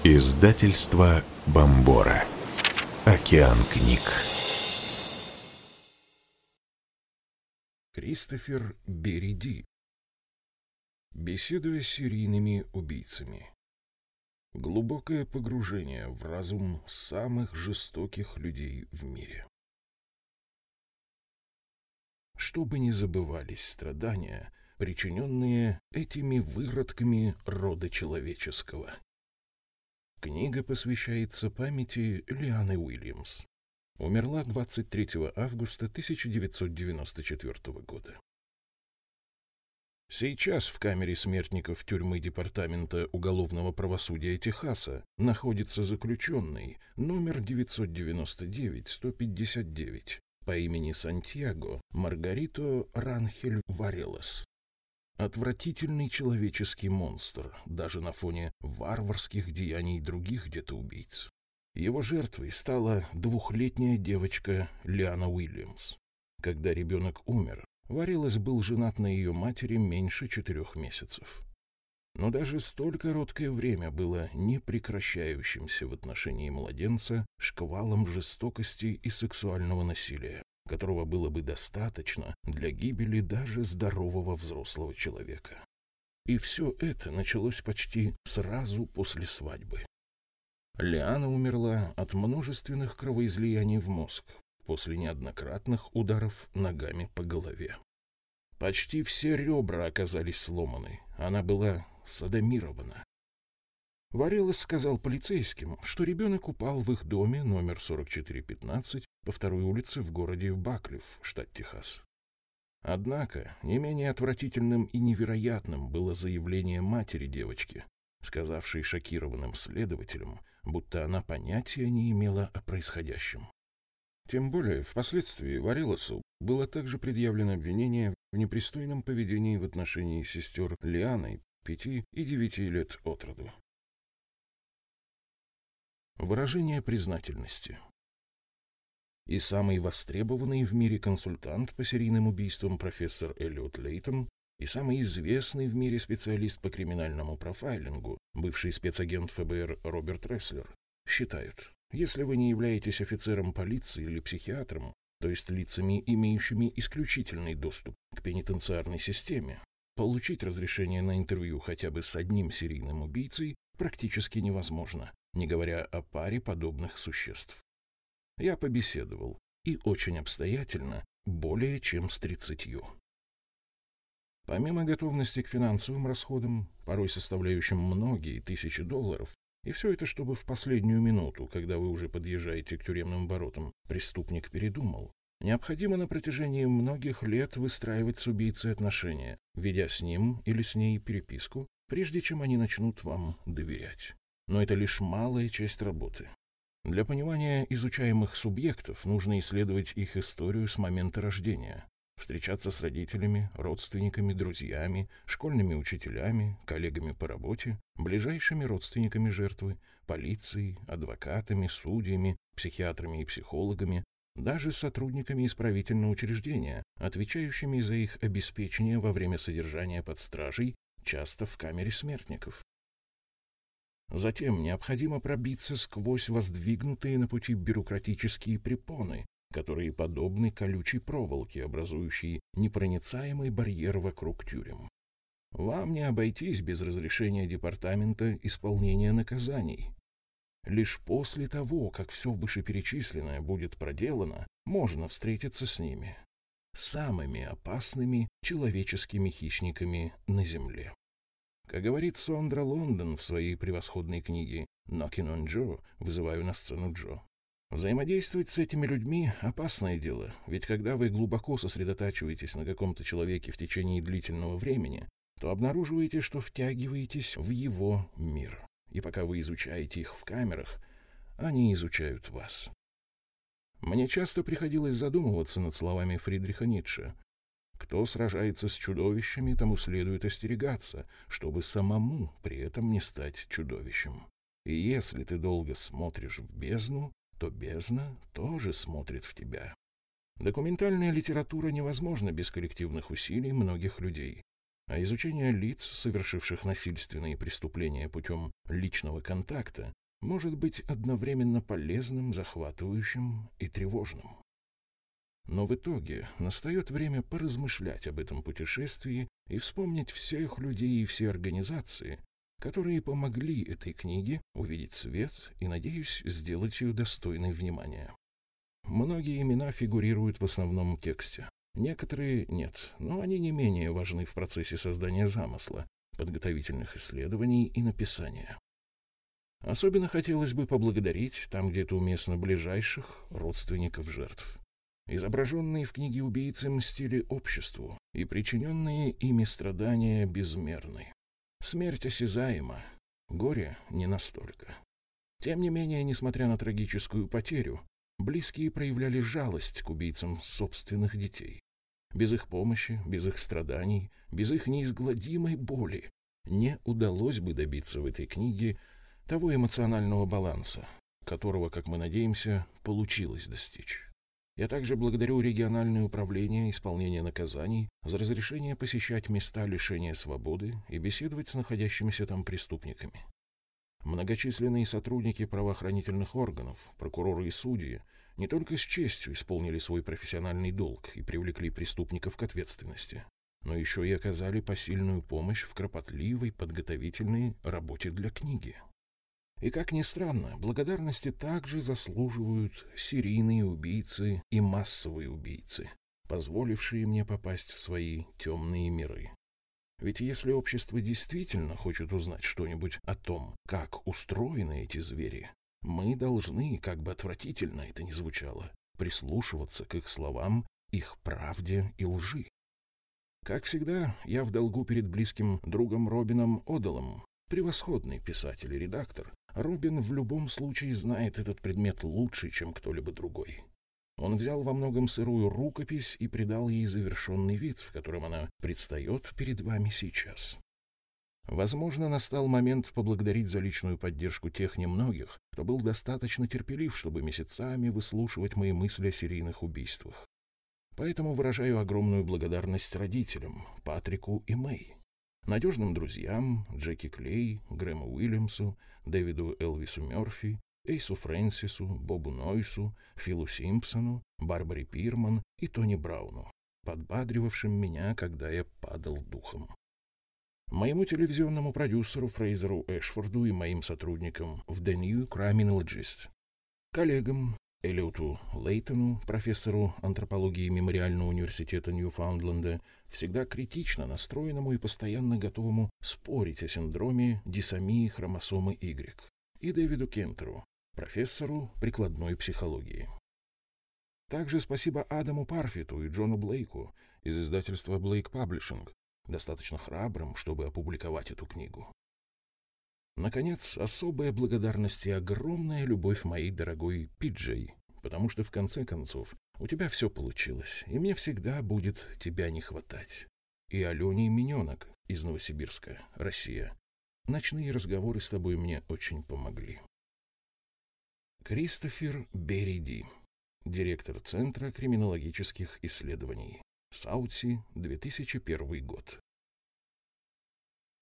Издательство Бомбора. Океан книг. Кристофер Берри-Ди. Беседуя с серийными убийцами. Глубокое погружение в разум самых жестоких людей в мире. Чтобы не забывались страдания, причиненные этими выродками рода человеческого. Книга посвящается памяти Лианы Уильямс. Умерла 23 августа 1994 года. Сейчас в камере смертников тюрьмы Департамента уголовного правосудия Техаса находится заключенный номер 999-159 по имени Сантьяго Маргарито Ранхель Варелос. Отвратительный человеческий монстр, даже на фоне варварских деяний других детоубийц. Его жертвой стала двухлетняя девочка Лиана Уильямс. Когда ребенок умер, Варелос был женат на ее матери меньше 4 месяцев. Но даже столь короткое время было непрекращающимся в отношении младенца шквалом жестокости и сексуального насилия, которого было бы достаточно для гибели даже здорового взрослого человека. И все это началось почти сразу после свадьбы. Лиана умерла от множественных кровоизлияний в мозг после неоднократных ударов ногами по голове. Почти все ребра оказались сломаны, она была содомирована. Варелос сказал полицейским, что ребенок упал в их доме номер 4415 по 2-й улице в городе Баклифф, штат Техас. Однако не менее отвратительным и невероятным было заявление матери девочки, сказавшей шокированным следователям, будто она понятия не имела о происходящем. Тем более, впоследствии Варелосу было также предъявлено обвинение в непристойном поведении в отношении сестер Лианы 5 и 9 лет от роду. Выражение признательности. И самый востребованный в мире консультант по серийным убийствам профессор Эллиот Лейтон, и самый известный в мире специалист по криминальному профайлингу, бывший спецагент ФБР Роберт Реслер, считают, если вы не являетесь офицером полиции или психиатром, то есть лицами, имеющими исключительный доступ к пенитенциарной системе, получить разрешение на интервью хотя бы с одним серийным убийцей практически невозможно, не говоря о паре подобных существ. Я побеседовал, и очень обстоятельно, более чем с 30. Помимо готовности к финансовым расходам, порой составляющим многие тысячи долларов, и все это, чтобы в последнюю минуту, когда вы уже подъезжаете к тюремным воротам, преступник передумал, необходимо на протяжении многих лет выстраивать с убийцей отношения, ведя с ним или с ней переписку, прежде чем они начнут вам доверять. Но это лишь малая часть работы. Для понимания изучаемых субъектов нужно исследовать их историю с момента рождения, встречаться с родителями, родственниками, друзьями, школьными учителями, коллегами по работе, ближайшими родственниками жертвы, полицией, адвокатами, судьями, психиатрами и психологами, даже сотрудниками исправительного учреждения, отвечающими за их обеспечение во время содержания под стражей, часто в камере смертников. Затем необходимо пробиться сквозь воздвигнутые на пути бюрократические препоны, которые подобны колючей проволоке, образующей непроницаемый барьер вокруг тюрем. Вам не обойтись без разрешения Департамента исполнения наказаний. Лишь после того, как все вышеперечисленное будет проделано, можно встретиться с ними, самыми опасными человеческими хищниками на земле. Как говорит Сондра Лондон в своей превосходной книге «Knocking on Joe» «Вызываю на сцену Джо». Взаимодействовать с этими людьми – опасное дело, ведь когда вы глубоко сосредотачиваетесь на каком-то человеке в течение длительного времени, то обнаруживаете, что втягиваетесь в его мир. И пока вы изучаете их в камерах, они изучают вас. Мне часто приходилось задумываться над словами Фридриха Ницше. Кто сражается с чудовищами, тому следует остерегаться, чтобы самому при этом не стать чудовищем. И если ты долго смотришь в бездну, то бездна тоже смотрит в тебя. Документальная литература невозможна без коллективных усилий многих людей. А изучение лиц, совершивших насильственные преступления путем личного контакта, может быть одновременно полезным, захватывающим и тревожным. Но в итоге настает время поразмышлять об этом путешествии и вспомнить всех людей и все организации, которые помогли этой книге увидеть свет и, надеюсь, сделать ее достойной внимания. Многие имена фигурируют в основном тексте. Некоторые нет, но они не менее важны в процессе создания замысла, подготовительных исследований и написания. Особенно хотелось бы поблагодарить, там где это уместно, ближайших родственников жертв. Изображенные в книге убийцы мстили обществу, и причиненные ими страдания безмерны. Смерть осязаема, горе не настолько. Тем не менее, несмотря на трагическую потерю, близкие проявляли жалость к убийцам собственных детей. Без их помощи, без их страданий, без их неизгладимой боли не удалось бы добиться в этой книге того эмоционального баланса, которого, как мы надеемся, получилось достичь. Я также благодарю региональное управление исполнения наказаний за разрешение посещать места лишения свободы и беседовать с находящимися там преступниками. Многочисленные сотрудники правоохранительных органов, прокуроры и судьи не только с честью исполнили свой профессиональный долг и привлекли преступников к ответственности, но еще и оказали посильную помощь в кропотливой подготовительной работе для книги. И, как ни странно, благодарности также заслуживают серийные убийцы и массовые убийцы, позволившие мне попасть в свои темные миры. Ведь если общество действительно хочет узнать что-нибудь о том, как устроены эти звери, мы должны, как бы отвратительно это ни звучало, прислушиваться к их словам, их правде и лжи. Как всегда, я в долгу перед близким другом Робином Одаллом, превосходный писатель и редактор. Робин в любом случае знает этот предмет лучше, чем кто-либо другой. Он взял во многом сырую рукопись и придал ей завершенный вид, в котором она предстает перед вами сейчас. Возможно, настал момент поблагодарить за личную поддержку тех немногих, кто был достаточно терпелив, чтобы месяцами выслушивать мои мысли о серийных убийствах. Поэтому выражаю огромную благодарность родителям, Патрику и Мэй, надежным друзьям Джеки Клей, Грэму Уильямсу, Дэвиду Элвису Мёрфи, Эйсу Фрэнсису, Бобу Нойсу, Филу Симпсону, Барбаре Пирман и Тони Брауну, подбадривавшим меня, когда я падал духом. Моему телевизионному продюсеру Фрейзеру Эшфорду и моим сотрудникам в The New Criminologist, коллегам Эллиоту Лейтону, профессору антропологии Мемориального университета Ньюфаундленда, всегда критично настроенному и постоянно готовому спорить о синдроме дисомии хромосомы Y, и Дэвиду Кемтеру, профессору прикладной психологии. Также спасибо Адаму Парфиту и Джону Блейку из издательства Blake Publishing, достаточно храбрым, чтобы опубликовать эту книгу. Наконец, особая благодарность и огромная любовь моей дорогой Пиджей, потому что в конце концов у тебя все получилось, и мне всегда будет тебя не хватать. И Алене Миненок из Новосибирска, Россия. Ночные разговоры с тобой мне очень помогли. Кристофер Бериди, директор Центра криминологических исследований, Саутси, 2001 год.